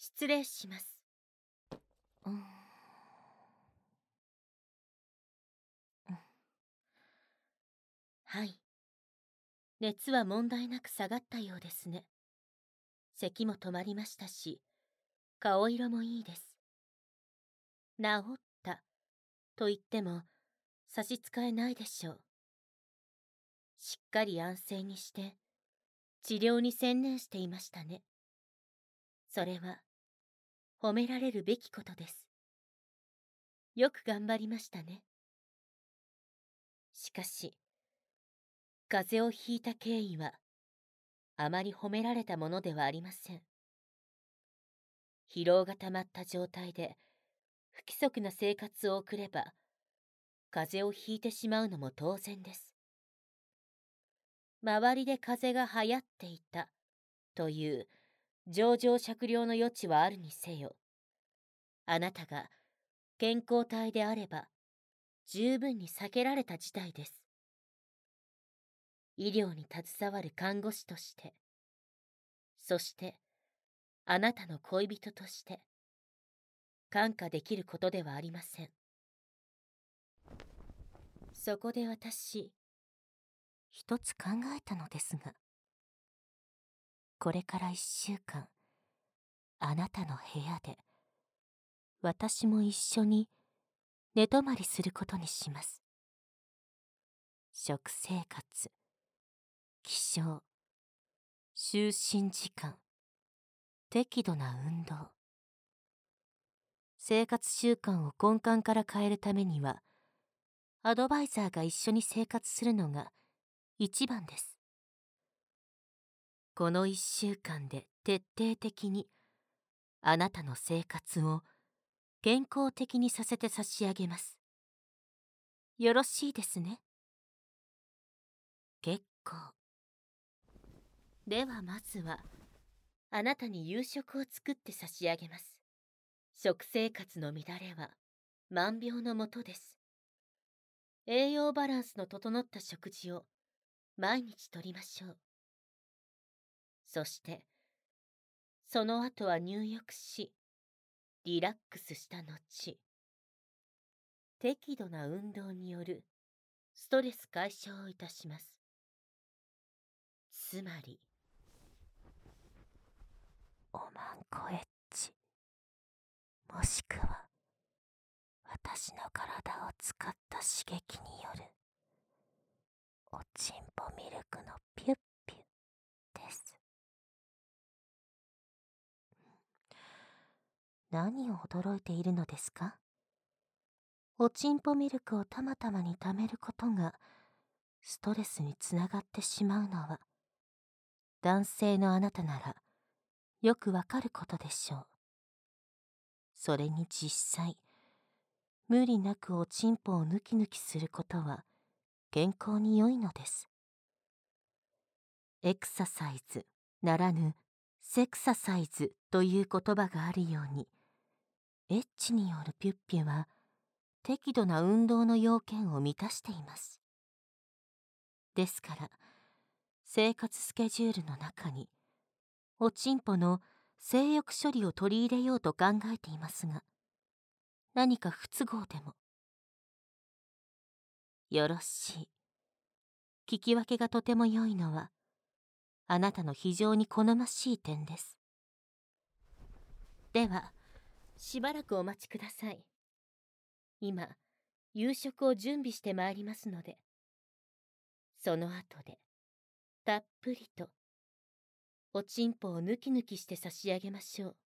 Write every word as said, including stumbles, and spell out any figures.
失礼します。うん。はい。熱は問題なく下がったようですね。咳も止まりましたし、顔色もいいです。治ったと言っても差し支えないでしょう。しっかり安静にして治療に専念していましたね。それは褒められるべきことです。よく頑張りましたね。しかし、風邪をひいた経緯はあまり褒められたものではありません。疲労がたまった状態で不規則な生活を送れば風邪をひいてしまうのも当然です。周りで風邪が流行っていたという情状酌量の余地はあるにせよ、あなたが健康体であれば十分に避けられた事態です。医療に携わる看護師として、そしてあなたの恋人として看過できることではありません。そこで私、一つ考えたのですが、これから一週間、あなたの部屋で私も一緒に寝泊まりすることにします。食生活、起床、就寝時間、適度な運動。生活習慣を根幹から変えるためには、アドバイザーが一緒に生活するのが一番です。この一週間で徹底的にあなたの生活を健康的にさせて差し上げます。よろしいですね。結構。ではまずは、あなたに夕食を作って差し上げます。食生活の乱れは万病のもとです。栄養バランスの整った食事を毎日とりましょう。そして、その後は入浴し、リラックスした後、適度な運動によるストレス解消をいたします。つまり、おまんこエッチ、もしくは私の体を使った刺激によるおちんぽミルクのピュッピュです。何を驚いているのですか？おちんぽミルクをたまたまに貯めることがストレスにつながってしまうのは、男性のあなたならよくわかることでしょう。それに実際、無理なくおちんぽをヌキヌキすることは健康に良いのです。エクササイズならぬセクササイズという言葉があるように、エッチによるピュッピュは適度な運動の要件を満たしています。ですから、生活スケジュールの中におちんぽの性欲処理を取り入れようと考えていますが、何か不都合でもよろしい。聞き分けがとても良いのはあなたの非常に好ましい点です。ではしばらくお待ちください。今夕食を準備してまいりますので、その後でたっぷりとおちんぽをヌキヌキして差し上げましょう。